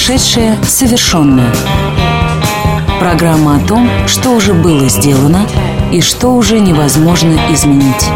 Прошедшее совершенно. Программа о том, что уже было сделано и что уже невозможно изменить.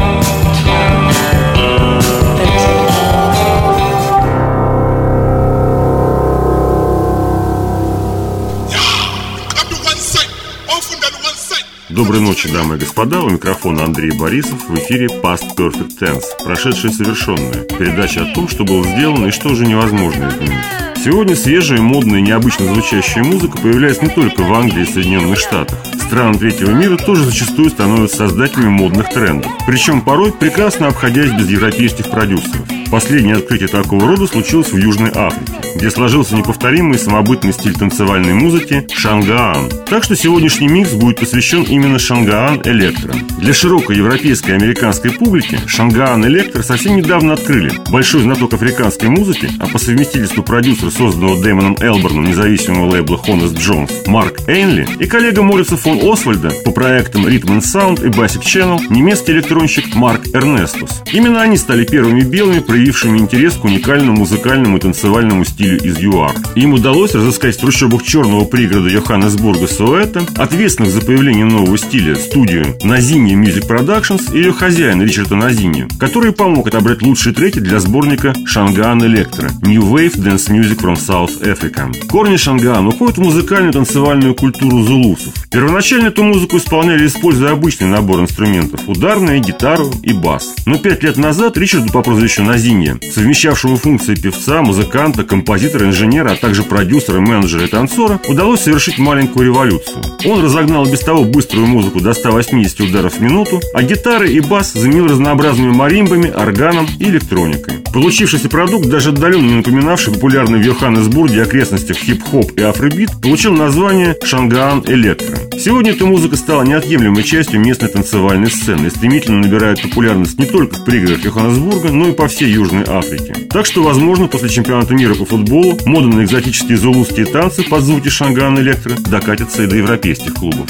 Доброй ночи, дамы и господа. У микрофона Андрей Борисов. В эфире Past Perfect Tense. Прошедшее совершенное. Передача о том, что было сделано и что уже невозможно изменить. Сегодня свежая, модная и необычно звучащая музыка появляется не только в Англии и Соединенных Штатах. Страны третьего мира тоже зачастую становятся создателями модных трендов. Причем порой прекрасно обходясь без европейских продюсеров. Последнее открытие такого рода случилось в Южной Африке, где сложился неповторимый самобытный стиль танцевальной музыки шангаан. Так что сегодняшний микс будет посвящен именно шангаан электро. Для широкой европейской и американской публики шангаан электро совсем недавно открыли большой знаток африканской музыки, а по совместительству продюсер, созданного Дэймоном Элборном независимого лейбла Honest Jones, Марк Эйнли, и коллега Мориса фон Освальда по проектам Rhythm & Sound и Basic Channel немецкий электронщик Марк Эрнестус. Именно они стали первыми белыми, проявившими интерес к уникальному музыкальному и танцевальному стилю из ЮАР. Им удалось разыскать в трущобах черного пригорода Йоханнесбурга Соуэтто ответственных за появление нового стиля студию Nazinja Music Productions и ее хозяина Ричарда Nazinja, который помог отобрать лучшие треки для сборника Shangaan Electro New Wave Dance Music from South Africa. Корни шангаан уходят в музыкальную танцевальную культуру зулусов. Первоначально эту музыку исполняли, используя обычный набор инструментов – ударные, гитару и бас. Но 5 лет назад Ричарду по прозвищу Nazinja, совмещавшему функции певца, музыканта, композитора, инженера, а также продюсера, менеджера и танцора, удалось совершить маленькую революцию. Он разогнал без того быструю музыку до 180 ударов в минуту, а гитары и бас заменил разнообразными маримбами, органом и электроникой. Получившийся продукт, даже отдаленно не напоминавший популярный в Йоханнесбурге и окрестностях хип-хоп и афробит, получил название шангаан электро. Сегодня эта музыка стала неотъемлемой частью местной танцевальной сцены и стремительно набирает популярность не только в пригородах Йоханнесбурга, но и по всей Южной Африке. Так что, возможно, после чемпионата мира по футболу мода на экзотические зулусские танцы под звуки шангаан электро докатится и до европейских клубов.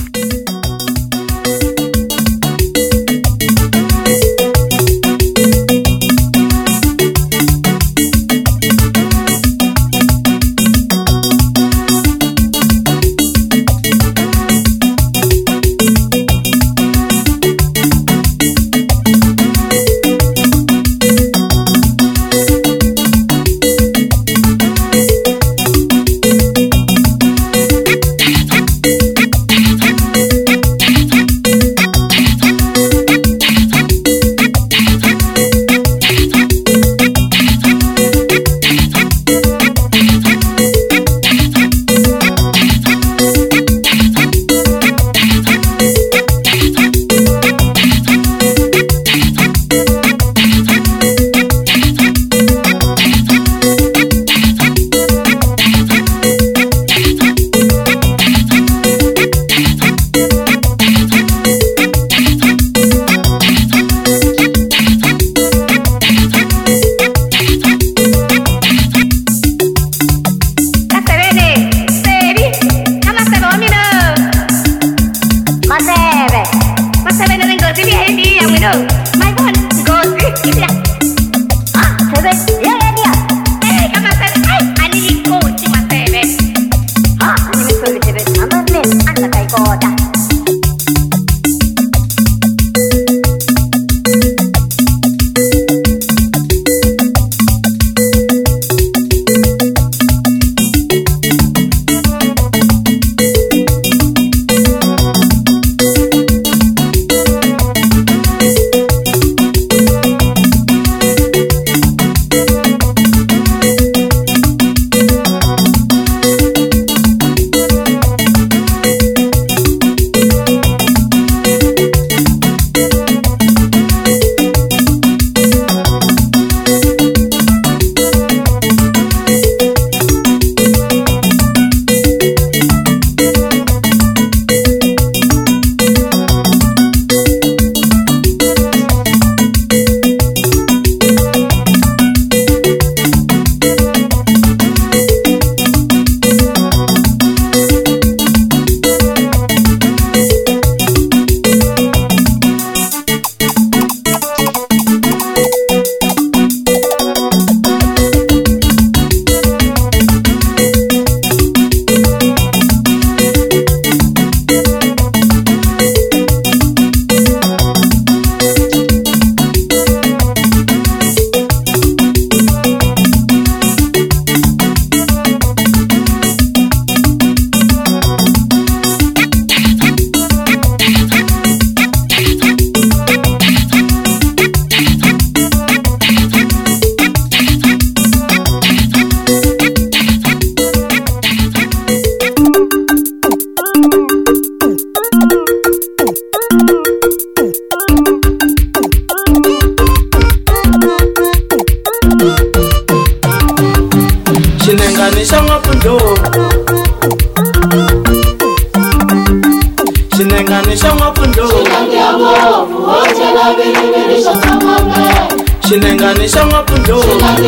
Shinenganisha mapundo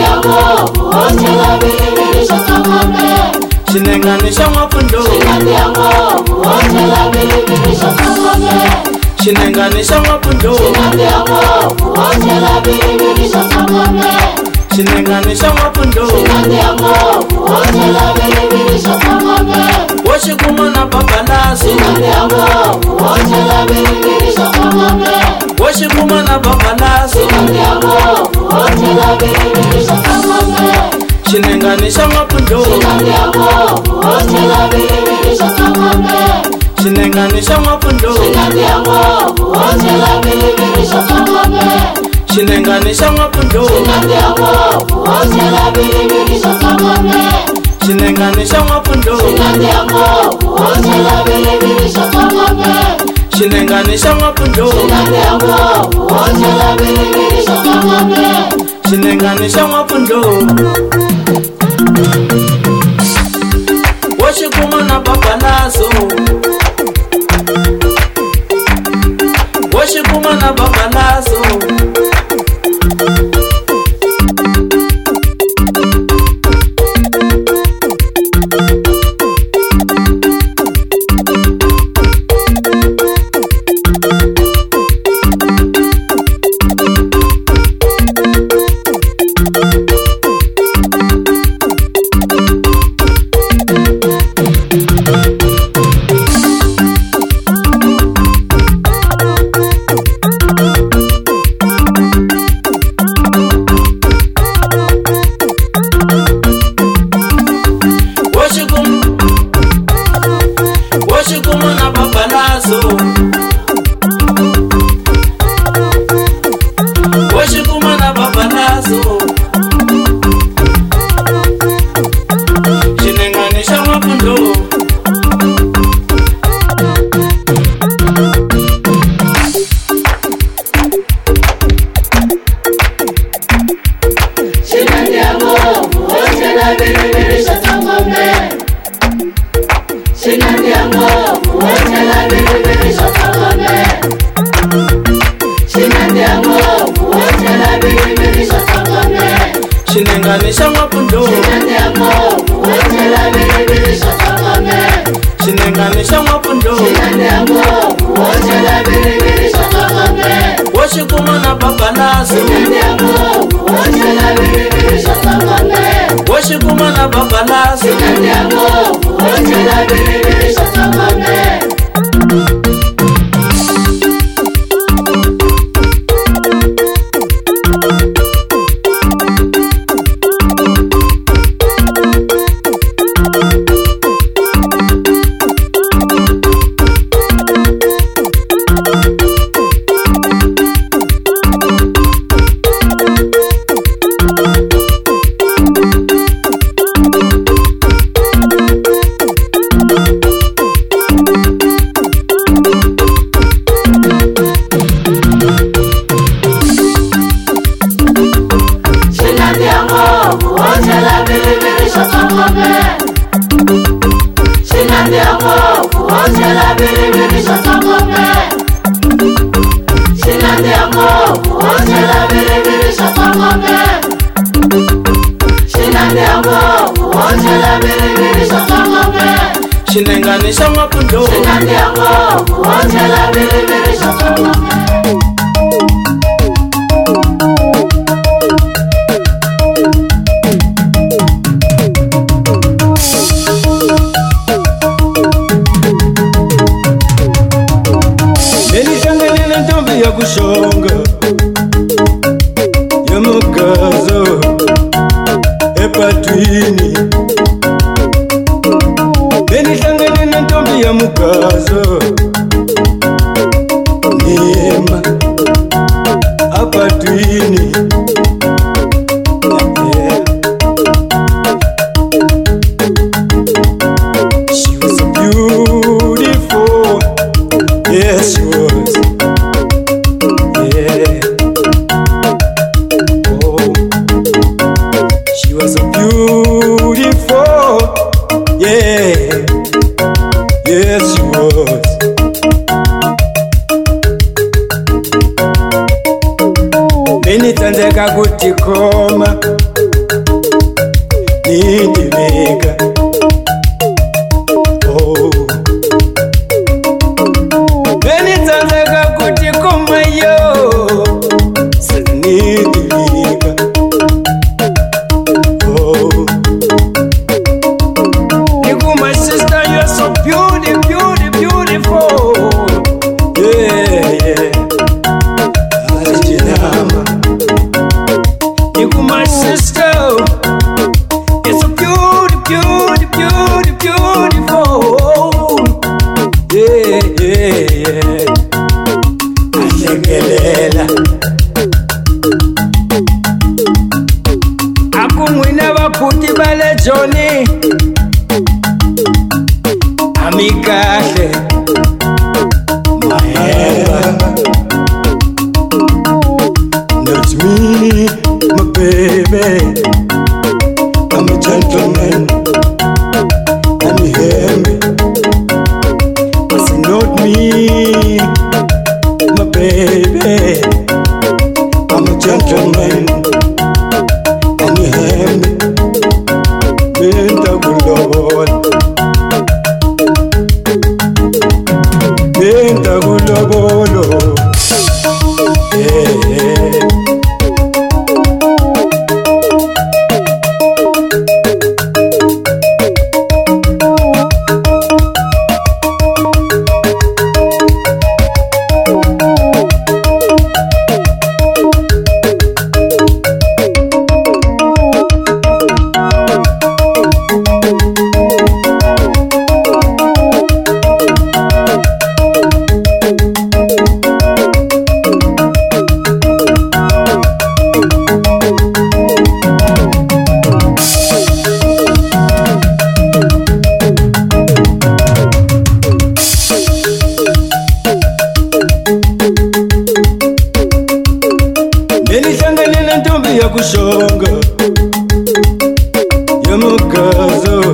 Shinenganisha mapundo Shinenganisha mapundo Shinenganisha mapundo Washikuma na babalaso Washikuma na babalaso Shinenganisha mapundo Shinenganisha mapundo Shinenganisha mapundo Shinenganisha mapundo Shinenganisha mapundo Shinenganisha mapundo Washikuma na babalaso Washikuma na babalaso Washikuma na babalaso Washikuma na babalaso Shinenganisha mapundo Shinenganisha mapundo Shinenganisha mapundo Washikuma na babalaso Washikuma na babalaso Shinenganisha mapundo Benishangane na ntombi ya kushonga ya mukazo epatwini Benishangane na ntombi ya mukazo ni kuti koma nidivika. Oh, benitsanzeka kuti koma yo sinidivika. Oh, Niku my sister, you're so beautiful. Yeah. Niku my sister, you're so beautiful. Yeah. Ashekelela. Akumwina baputi bale Johnny. Amikahle. Not me, my baby. I'm a gentleman. And you hear me? I say not me, my baby. I'm a gentleman. And you hear me? Benta gulobolo. Benta gulobolo. Yeah. Benihlanganele ntombi yakushonga yamugazo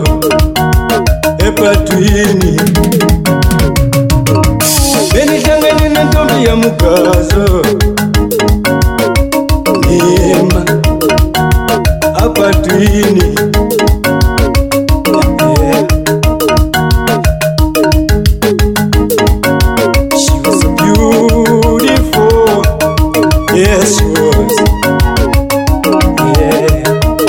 epatwini. Benihlanganele ntombi yamugazo nima apatwini. She was so beautiful. Yes, she was. Yeah.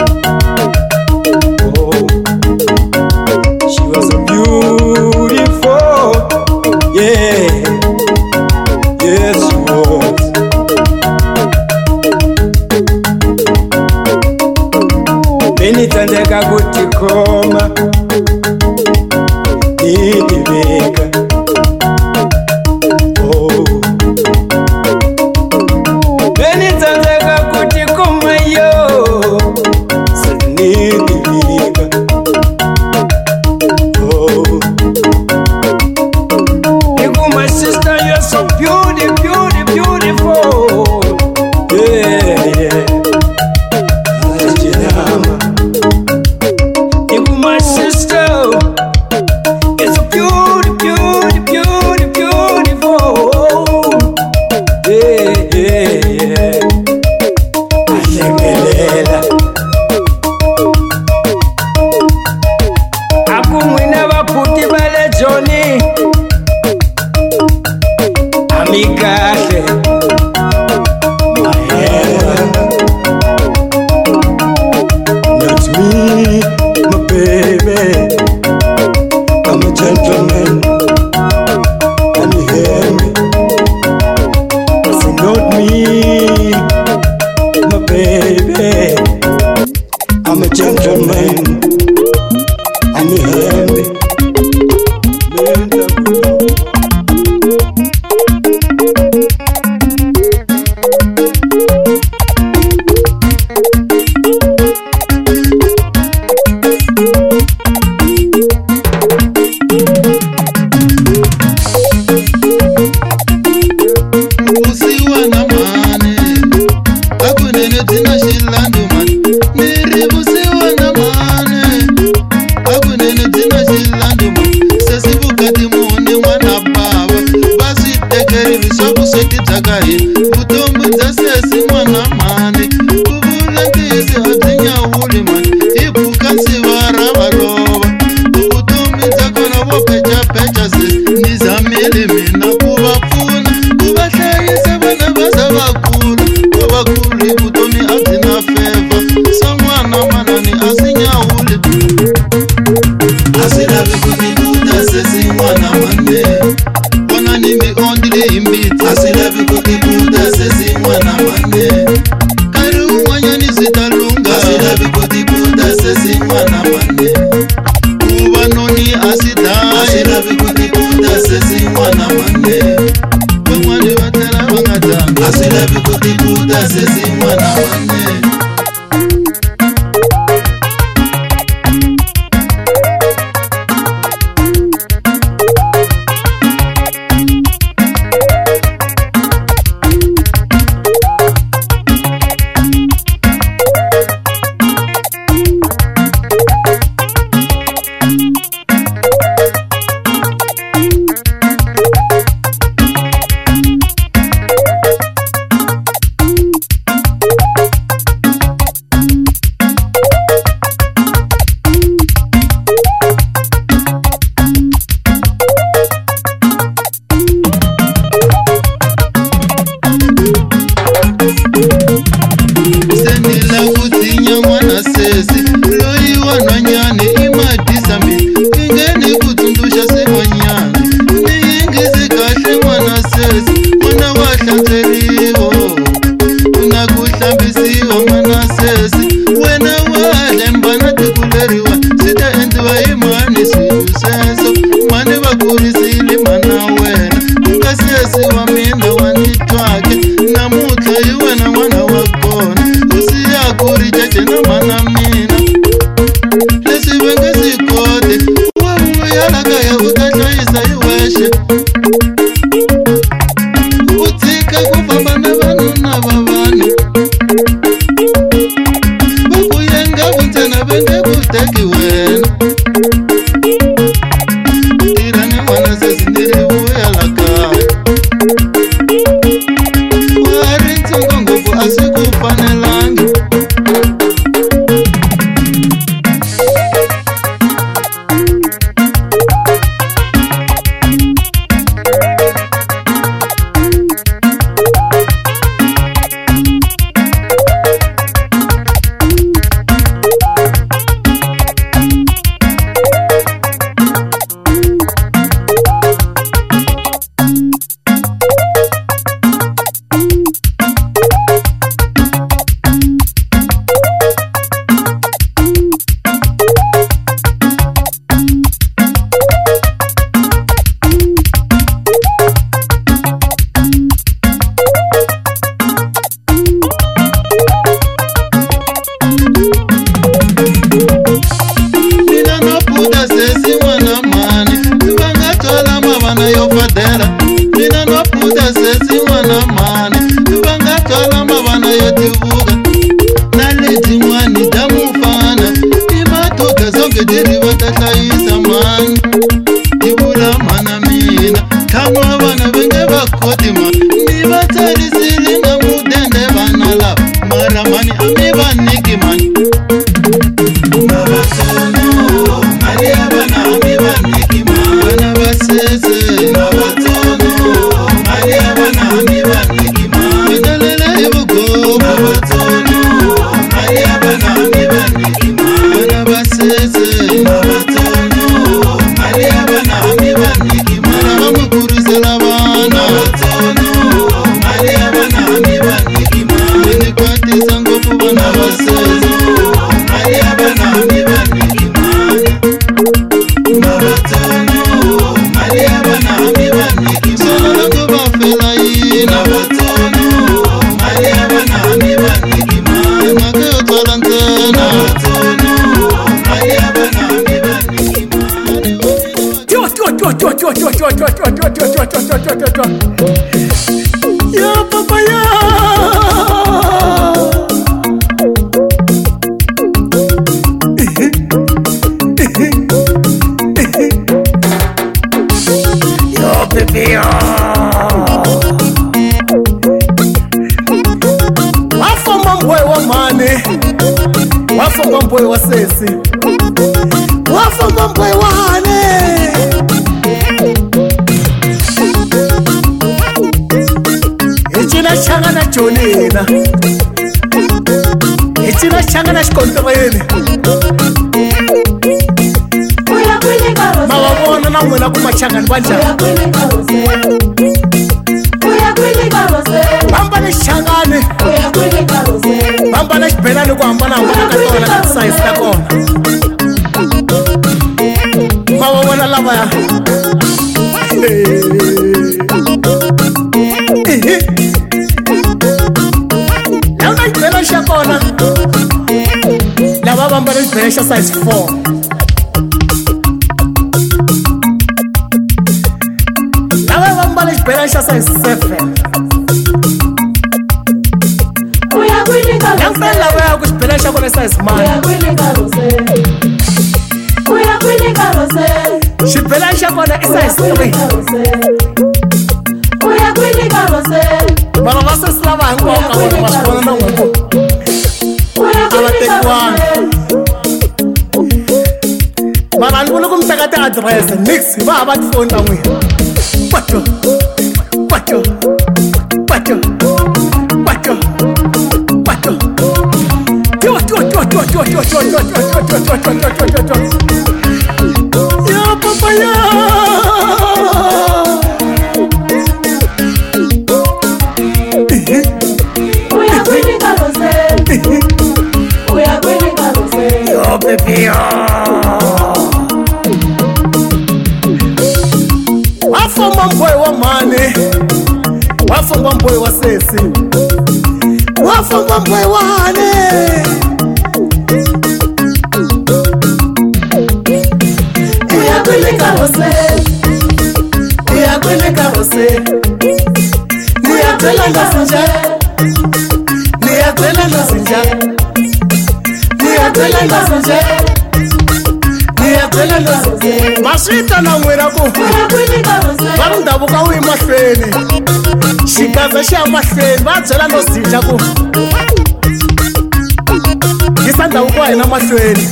Oh, she was so beautiful. Yeah. Yes, she was. Benitsanzeka kuti koma nidivika. Oh, benitsanzeka kuti koma yo sinidivika. Oh, Niku my sister, you're so beautiful. Yeah. Ajinama. Niku my sister, you're so beautiful. Yeah. Ashekelela. Akumwina baputi bale Johnny. Amikahle. Not me, my baby. I'm a gentleman. And you hear me? I say not me, my baby. I'm a gentleman. And you hear me? Utomu za sesi mwana mane ndivuyele mina kuvapfuna kuvahlayisa vana va za vakulu vavakulu hi vutomi a byi na feva sa n'wana manani a swi nyawule a swi lavi ku tibuta sesi n'wana mane vona ni mi ondile hi mbitsi a swi lavi ku tibuta sesi n'wana mane nkarhi wun'wanyani swi ta lunga a swi lavi ku tibuta sesi n'wana mane kuva noni a swi dlayi a swi lavi ku tibuta sesi n'wana mane van'wani va tlela va nga dlanga a swi lavi ku tibuta sesi n'wana mane Jonina Ichina changana shikontreni Mawabona na mwena kumachangani banja Bamba na shangane Bamba na shibelani kwa ambana katona na size na kona Mawabona lava ya Launa shibela shakona Lava bamba na shibela size 4 Belasha size 7. Yang fella where ku belasha kona size 9. She belasha kona size 3. Mama vasa slava ngoka kona masipona na ngoko. Abatekwana. Mama ngulu kumtakata address mix ba abathi phone bangwe. Pacho. Pacho. Pacho. Pacho. Pacho. Yo. Yo papa yo. Yo baby yo. Wafoma boy wa mane. Wafoma boy wa sesi. Wafoma boy wa hane. Iya kwele karose. Iya kwele karose. Iya kwele nasinja. Iya kwele nasinja. Iya kwele nasinja. Iya kwele nasinja. Masita na mwera ko. Vandavuka uyi mahlweni xigaza xa mahlweni va byela no zinja ku yisa ndhavuko wa hina mahlweni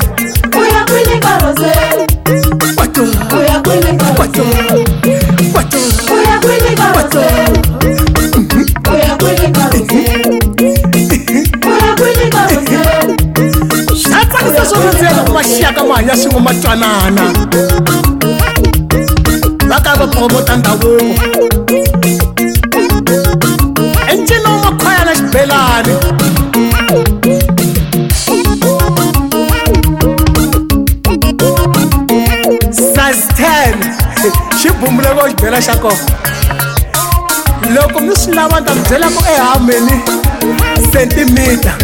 swa tsakisa swo rindzela ku maxaka ma hanya swin'we ma twanana va ka va promota ndhavuko encino wa makhwaya na xibelani size 10 xibumuleko xibela xa kona loko mi swi lava ta mi byela ku ehameni sentimeter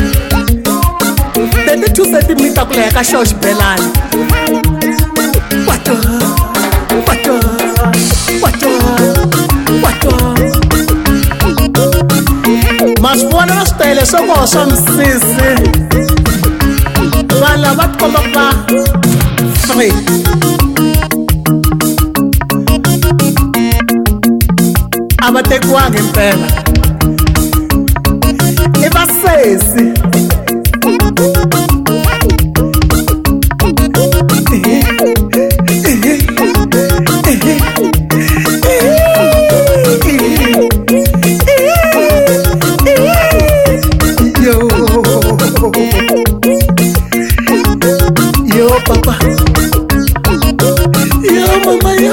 32 centimeter ku leha ka xo xibelani Pacho. Masipona na switayele swo koho swa misisi vanhu lava tikomba ku va free a va tekiwangi mpela I vasesi Yo papa, yo mama yo.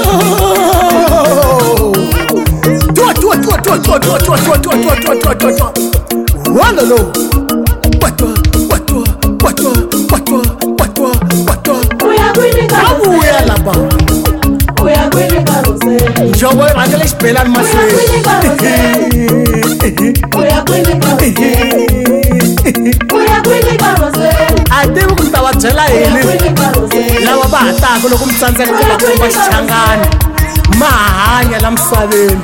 Walalo. Abuya laba. Jobo angele spelan maswe. Atevu kumtawa byela yini lava va hataka loko mi tsandzeka ku va komba xichangani ma hanya la misaveni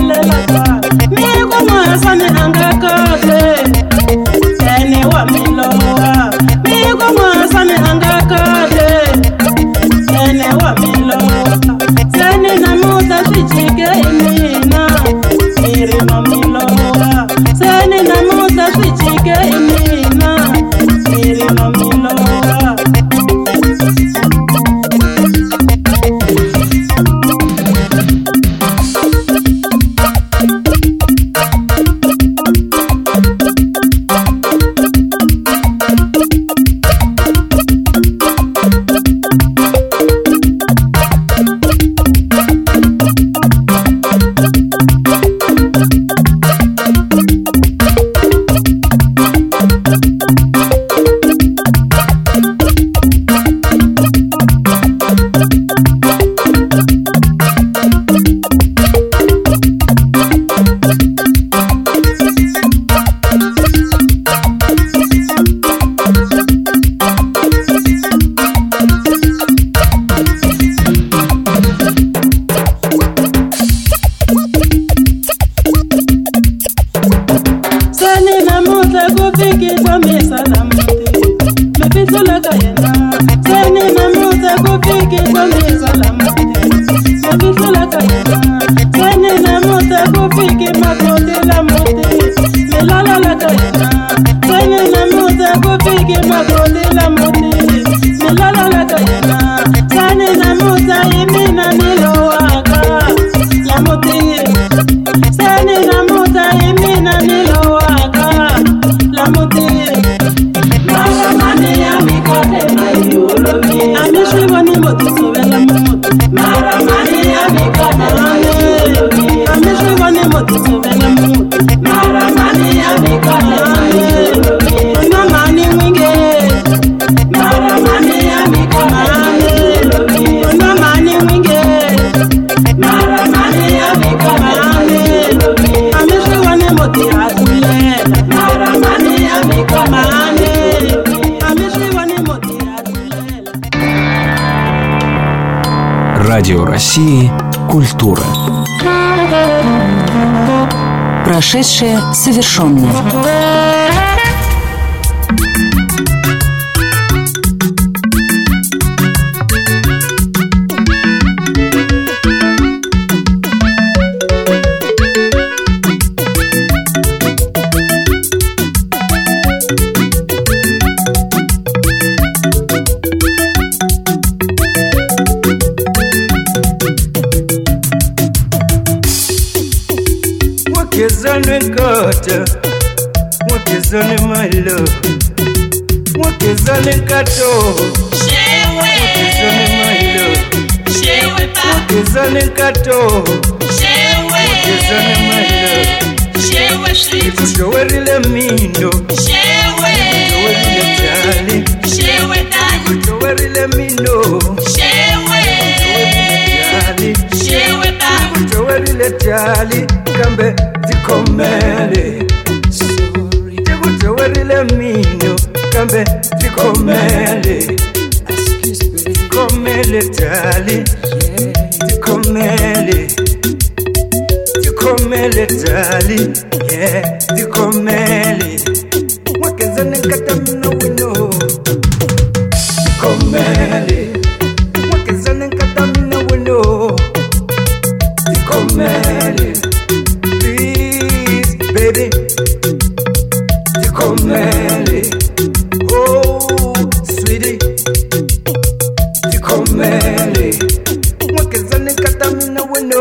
Радио России «Культура». Прошедшее совершенное. What is on my love? What is on the kato? What is on my love? What is on the kato? What is on my love? Ikutowerile mindo, ikutowerile jali, ikutowerile mindo, ikutowerile jali, kambe tikomele. Tikutowerile mindo, kambe tikomele. Tikomele jali, tikomele. Tikomele jali, yeah, tikomele. Wakezane katamina wino. Tikomele. Wakezane katamina wino. Tikomele. Please, baby. Tikomele. Oh, sweetie. Tikomele. Wakezane katamina wino.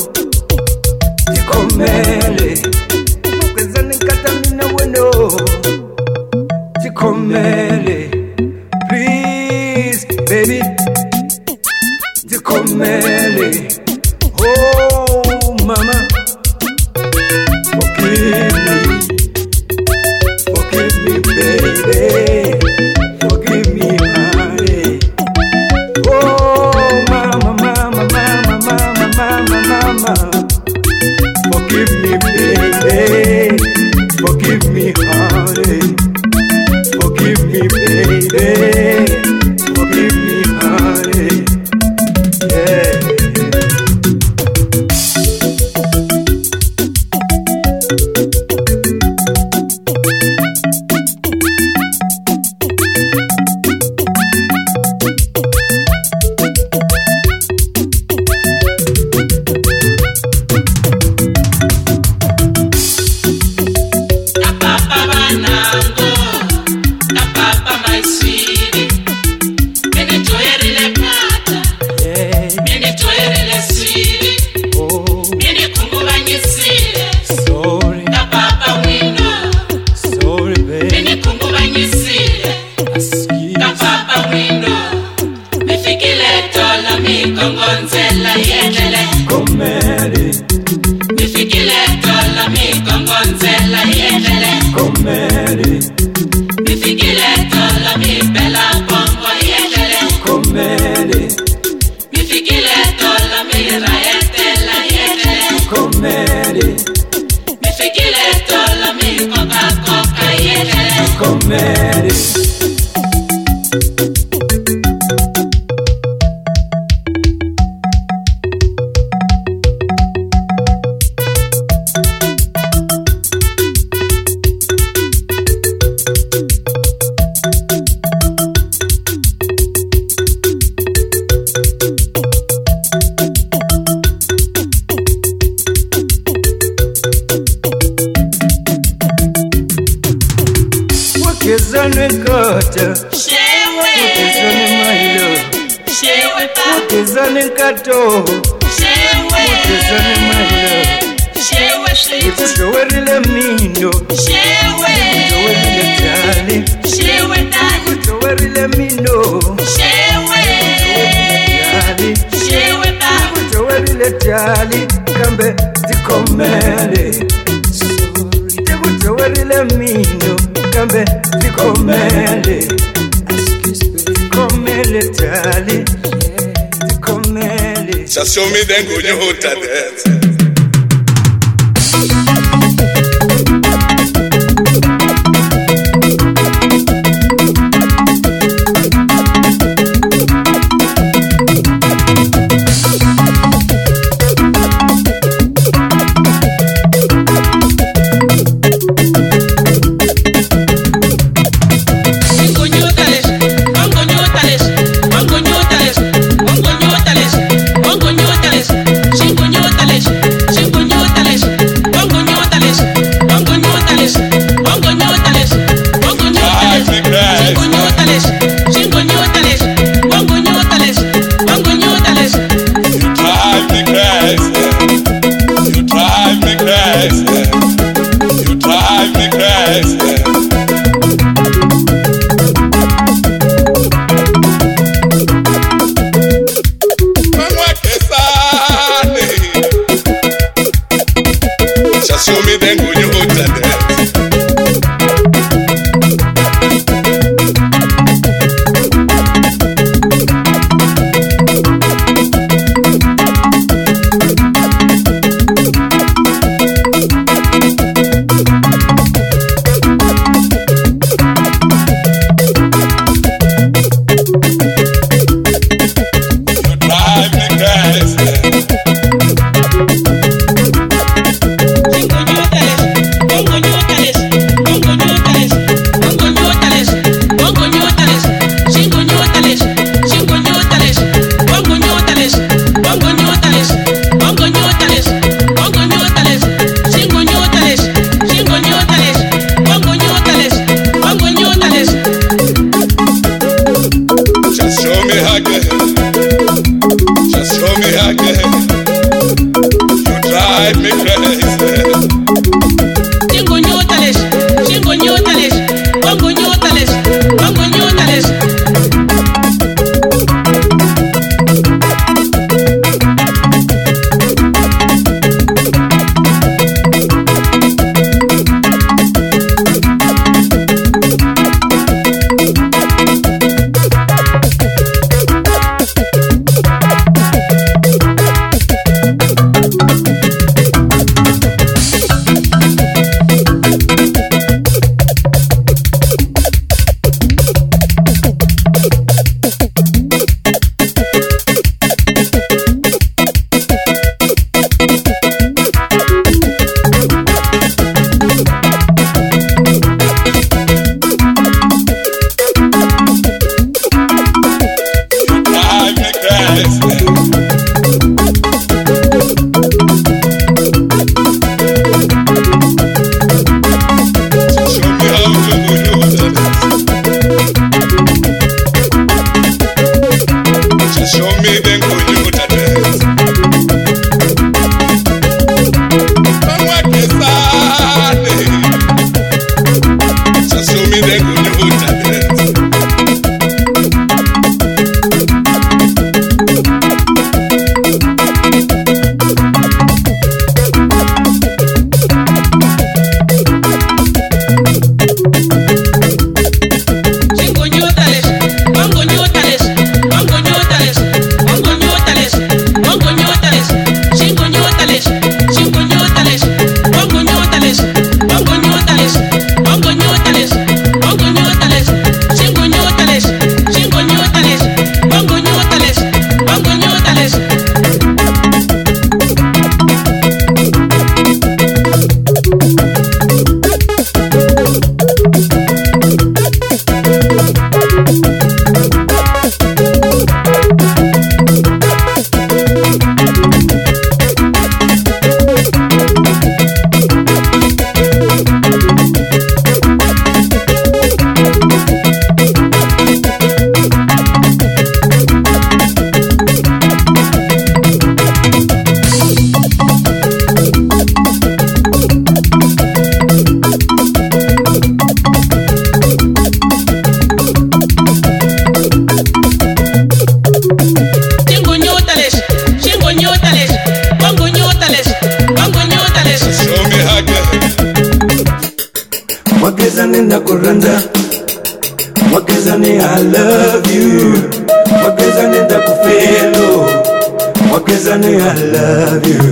Tikomele, wakezane katamina weno. Tikomele, please, baby. Tikomele, oh mama, forgive me, baby, forgive me, honey. Oh mama, mama, mama, mama, mama, mama. Forgive me, baby. Forgive me, honey. Forgive me, baby. Forgive me, honey. Yeah. Nifikile tola mi kongonzela yedele Komeri Nifikile tola mi bela bongo yedele Komeri Nifikile tola mi raetela yedele Komeri Nifikile tola mi coca yedele Komeri Wakezane kata Shewe Wakezane mailo Shewe pa Wakezane kato Shewe Wakezane mailo Shewe sweet Kutowerile mindo Shewe Kutowerile tali Shewe dali Kutowerile mindo Shewe Tali Shewe pa Kutowerile tali Kambe zikomele Kutowerile mindo Kambe zikomele Zikomele tali Zikomele Just show me then go you hold that dance. Show me then go you hold that dance. Bongo Wakezani ndakuranda, wakezani I love you, wakezani ndakufelo, wakezani I love you.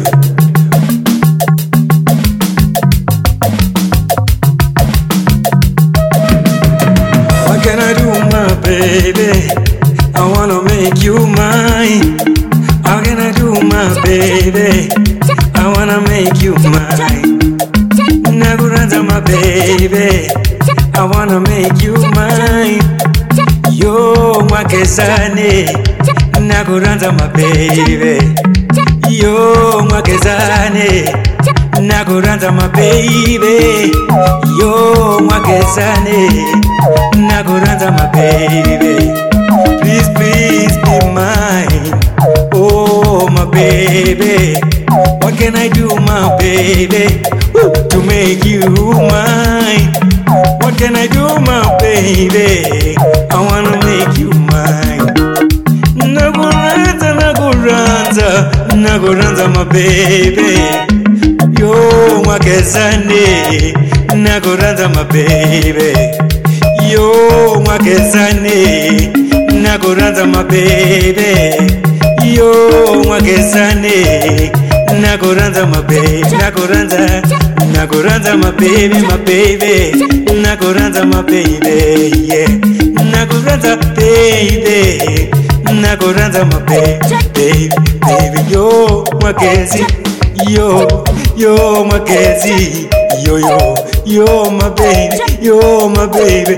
What can I do, my baby? I wanna make you mine. How can I do, my baby? I wanna make you mine. Nakuranza, my baby. I wanna make you mine. Yo, Mwakezane. Nakuranza, my baby. Yo, Mwakezane. Nakuranza, my baby. Yo, Mwakezane. Nakuranza, my baby. Please, please be mine. Oh, my baby. What can I do, my baby, to make you mine? What can I do, my baby? I wanna make you mine. Nakuranza, nakuranza, nakuranza, my baby. Yo, Mwakezane. Nakuranza, my baby. Yo, Mwakezane. Nakuranza, my baby. Yo, Mwakezane. Nakuranza, my baby. Nakuranza, nakuranza, my baby, my baby. Nakuranza, my baby, yeah. Nakuranza, baby. Nakuranza, my baby, baby. Yo, Mwakezi. Yo, Mwakezi. Yo, my baby. Yo, my baby,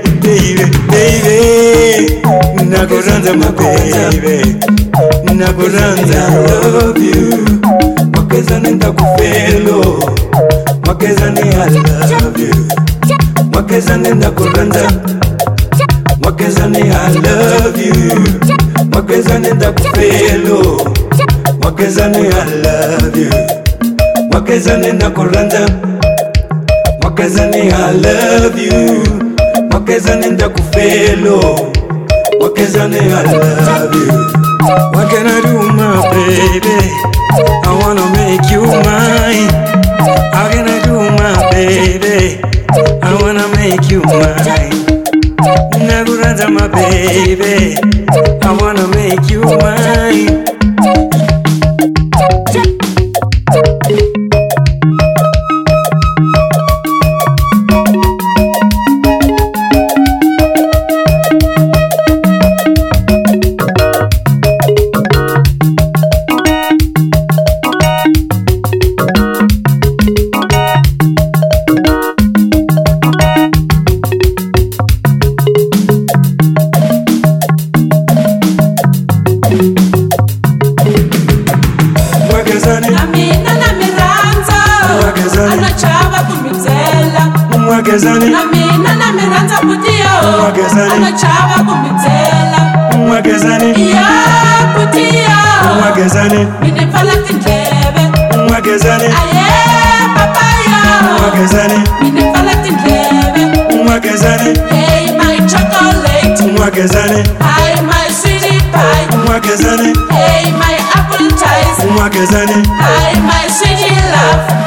baby. Nakuranza, my baby. Nakuranza, I love you. Mwakezani ndakufelo, Mwakezani I love you. Mwakezani ndakuranda, Mwakezani I love you. Mwakezani ndakufelo, Mwakezani I love you. Mwakezani ndakuranda, Mwakezani I love you. Mwakezani ndakufelo, Mwakezani I love you. What can I do, my baby? I wanna make you mine. How can I do, my baby? I wanna make you mine. Nakuranza, my baby. I wanna make you mine. Mwakezani, na mina na miranza putio. Mwakezani, anachava kumitela. Mwakezani, ya putio. Mwakezani, minifala tinklebe. Mwakezani, aye papaya. Mwakezani, minifala tinklebe. Mwakezani, hey my chocolate. Mwakezani, hi my sweetie pie. Mwakezani, hey my apple ties. Mwakezani, hi my sweetie love.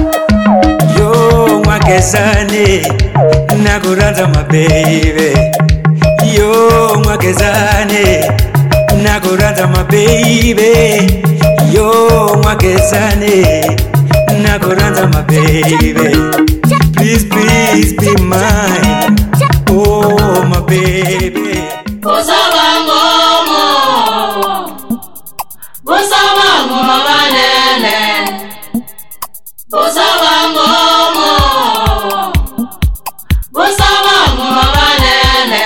Mwakezani, nakuranza, my baby. Yo, Mwakezani, nakuranza, my baby. Yo, Mwakezani, nakuranza, my baby. Please, please be mine. Oh, my baby. Bosawango mabalele. Bosawango mabalele.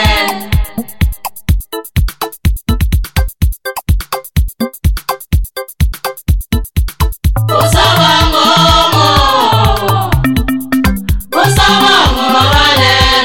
Bosawango mabalele.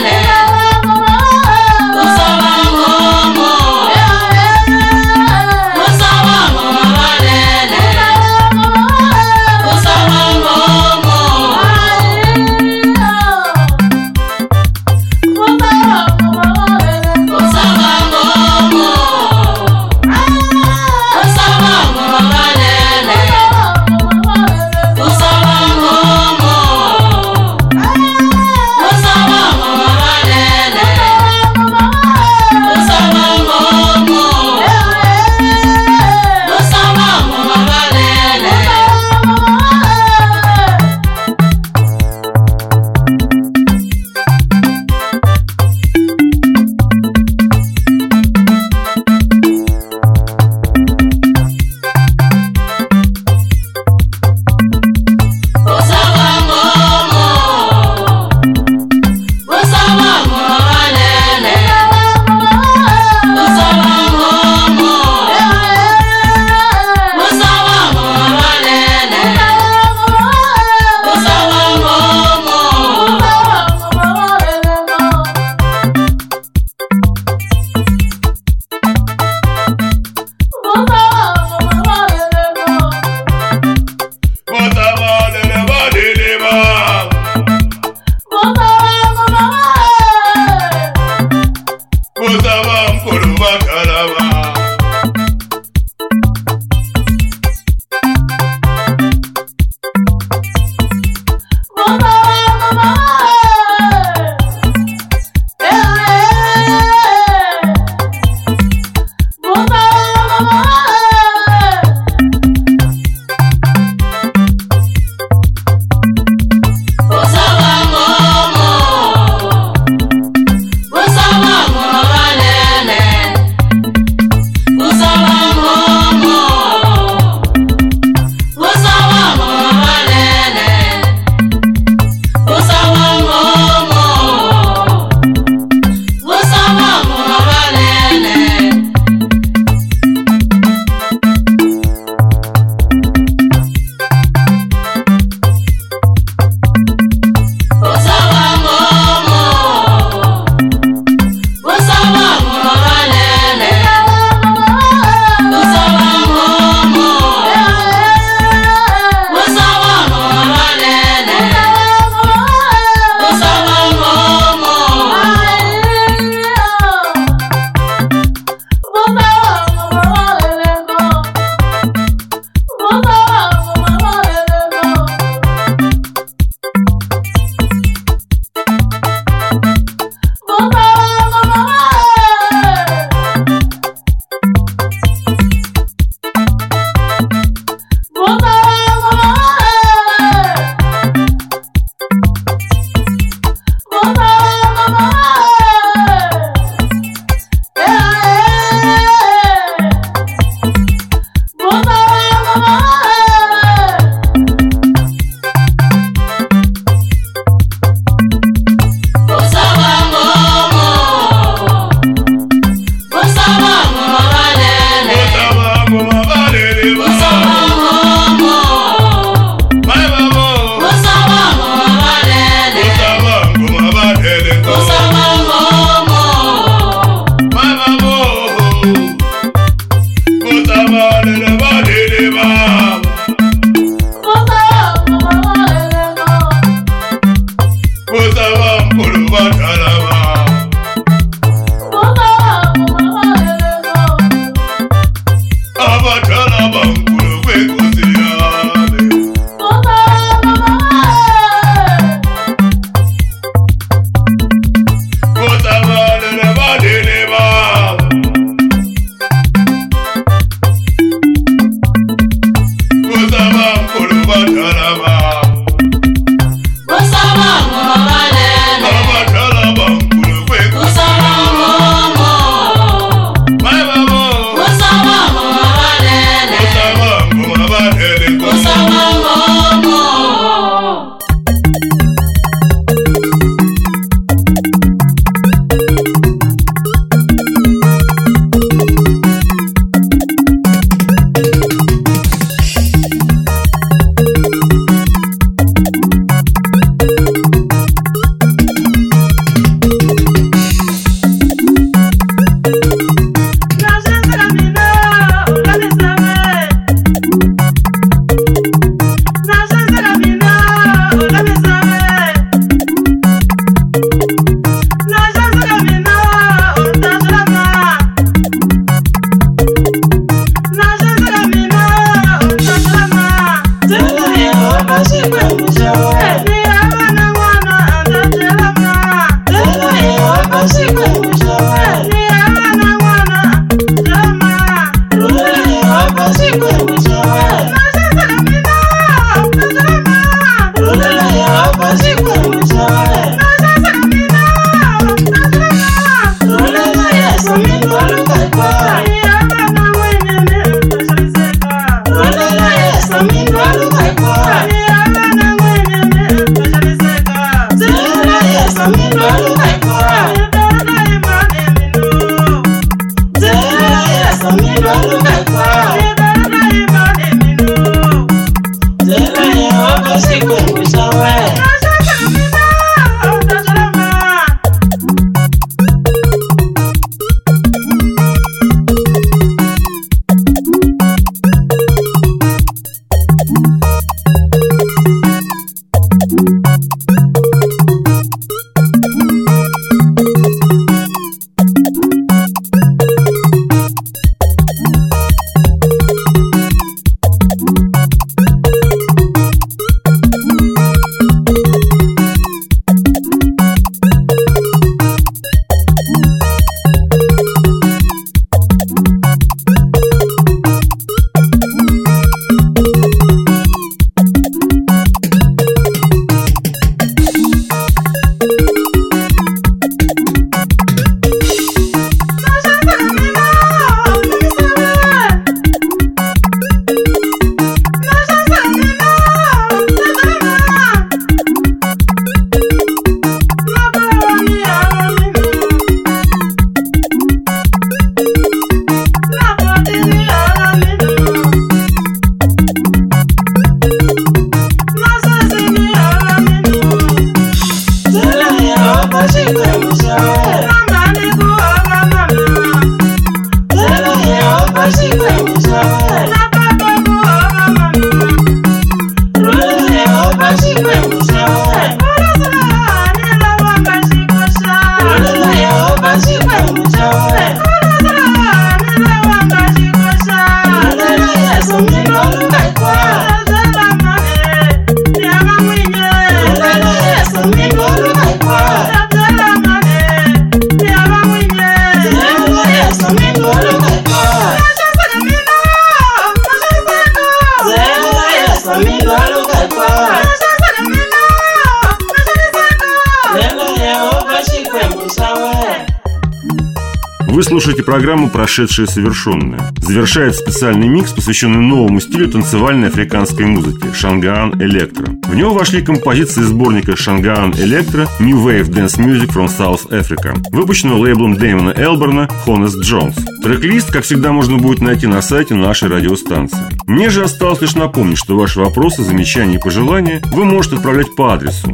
Вы слушаете программу «Прошедшее совершенное». Завершает специальный микс, посвященный новому стилю танцевальной африканской музыки – Шангаан Электро. В него вошли композиции сборника Шангаан Электро New Wave Dance Music from South Africa, выпущенного лейблом Дэймона Элборна Honest Jones. Трек-лист, как всегда, можно будет найти на сайте нашей радиостанции. Мне же осталось лишь напомнить, что ваши вопросы, замечания и пожелания вы можете отправлять по адресу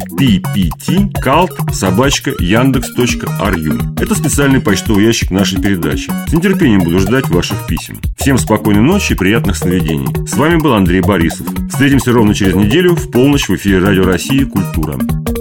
ppt.cult@yandex.ru. Это специальный почтовый ящик нашей передачи. С нетерпением буду ждать ваших писем. Всем спокойной ночи и приятных сновидений. С вами был Андрей Борисов. Встретимся ровно через неделю в полночь в эфире Радио России «Культура».